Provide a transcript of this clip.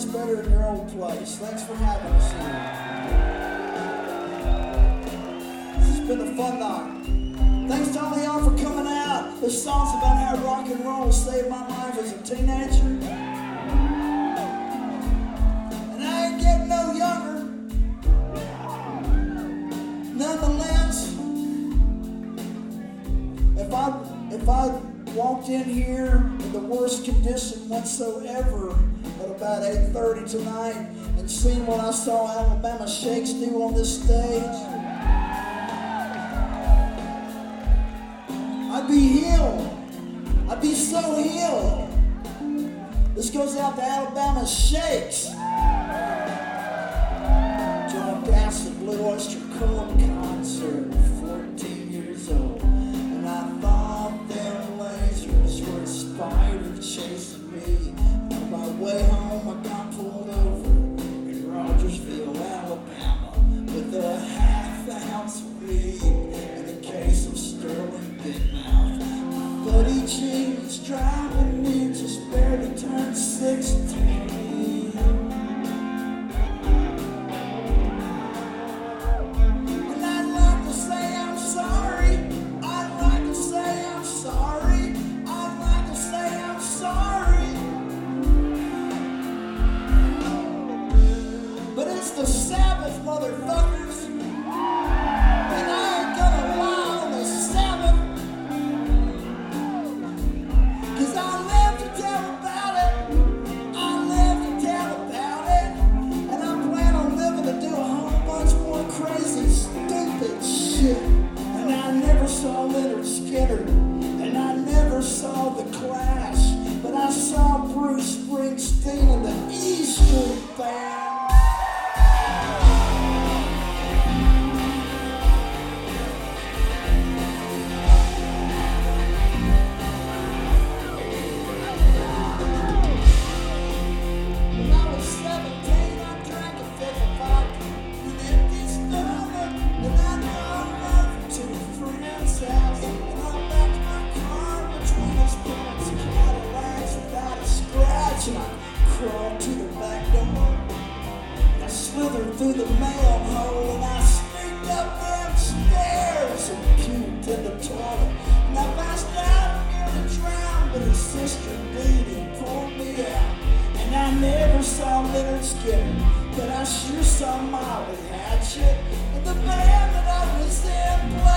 better than your old place. Thanks for having us here. This has been a fun night. Thanks to all of y'all for coming out. This song's about how rock and roll saved my life as a teenager. And I ain't getting no younger. Nonetheless, if I walked in here in the worst condition whatsoever at about 8:30 tonight and seen what I saw Alabama Shakes do on this stage, I'd be healed. I'd be so healed. This goes out to Alabama Shakes. John Bassett Blue Oyster Cult concert, 14 years old. And I thought them lasers were a spider chasing me. On my way home, I got pulled over in Rogersville, Alabama, with a half-ounce of weed and a case of Sterling Big Mouth. My buddy G was driving me, just barely turned 16. The Sabbath, motherfuckers, and I ain't gonna lie on the Sabbath, 'cause I live to tell about it. I live to tell about it, and I plan on living to do a whole bunch more crazy, stupid shit. And I never saw Leonard Skinner, and I never saw The Clash, but I saw Bruce Springsteen and the E Street Band. And I crawled to the back door, and I slithered through the mail hole, and I sneaked up them stairs and puked in the toilet. And I passed out and nearly drowned, but his sister Dee pulled me out. And I never saw Leonard Skinner, but I sure saw Molly Hatchet, and the band that I was in played